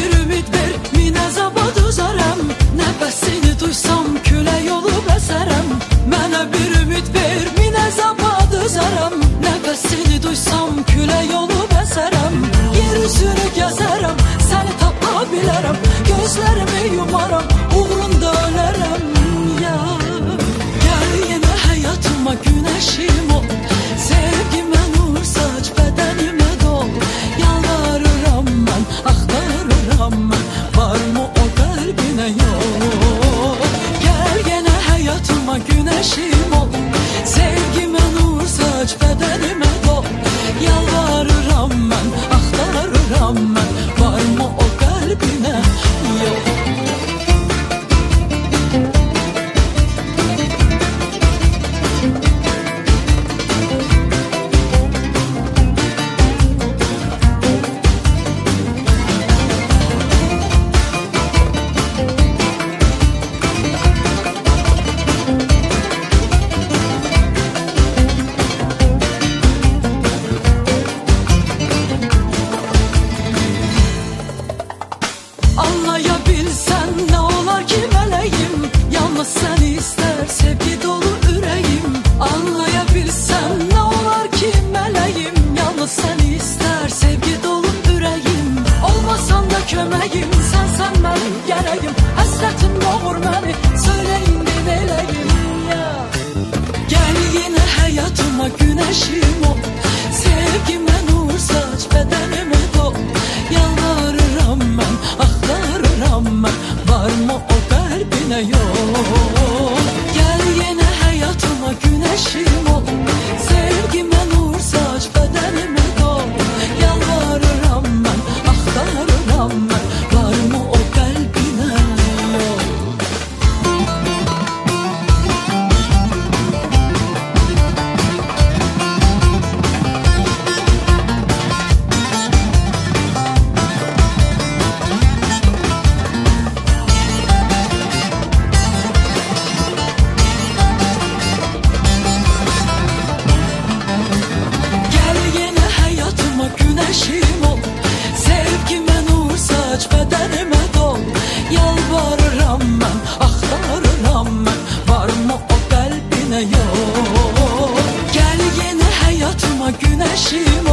bir ümid ver, minə zabad üzərəm. Nəfəsini duysam külək olub əsərəm. Mənə bir ümid ver, minə zabad üzərəm. Nəfəsini duysam külək olub əsərəm. Yer üzünü gəzərəm, səni tapa bilərəm. Gözlərimi yumaram, uğrunda ölərəm ya. Gəl yenə həyatıma günəşim ol, sevgimə nur saç, bədənimə dol. Yalvarıram mən, axtarıram mən, varmı o qəlbinə yol. Gəl yenə həyatıma günəşim ol, sevgimə nur saç, bədənimə dol. Yalvarıram mən, axtarıram mən, varmı o qəlbinə yol. Anlayabilsən nə olar ki mələyim, yalnız səni istər sevgi dolu ürəyim. Anlayabilsən nə olar ki mələyim, yalnız səni istər sevgi dolu ürəyim. Olmasan da köməyim, sənsən mənim gərəyim. Həsrətin boğur məni, söylə indi nələyim ya. Gəl yenə həyatıma günəşim ol, sevgimə nur saç, bədənimə dol. Yalvarıram mən, axtarıram mən, varmı o qəlbinə yol. Gəl yenə həyatıma günəşim ol, sevgimə nur saç, bədənimə dol. Yalvarıram mən, axtarıram mən, varmı o qəlbinə yol. Günəşim ol, sevgimə nur saç, bədənimə dol. Yalvarıram mən, axtarıram mən, varmı o qəlbinə yol. Gəl yenə həyatıma günəşim